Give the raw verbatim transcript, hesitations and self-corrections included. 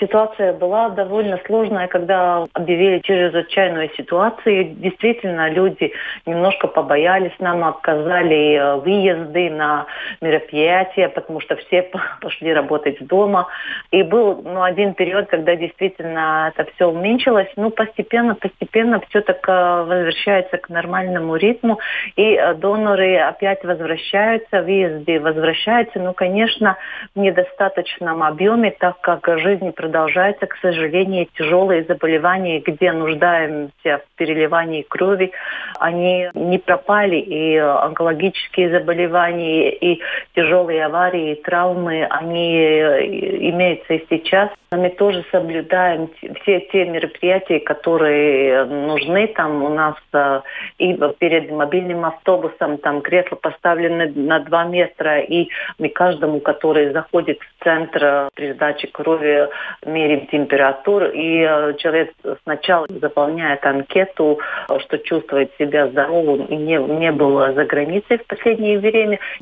Ситуация была довольно сложная, когда объявили чрезвычайную ситуацию. Действительно, люди немножко побоялись, нам отказали выезды на мероприятия, потому что все пошли работать дома. И был ну, один период, когда действительно это все уменьшилось. Ну, постепенно, постепенно все так возвращается к нормальному ритму. И доноры опять возвращаются, выезды возвращаются. Ну, конечно, в недостаточном объеме, так как жизнь продолжается, к сожалению, тяжелые заболевания, где нуждаемся в переливании крови, они не пропали. И онкологические заболевания, и тяжелые аварии, и травмы, они имеются и сейчас. Мы тоже соблюдаем все те мероприятия, которые нужны. Там у нас и перед мобильным автобусом там кресла поставлены на два метра, и мы каждому, который заходит в центр передачи крови, меряем температуру, и человек сначала заполняет анкету, что чувствует себя здоровым и не, не был за границей в последнее время.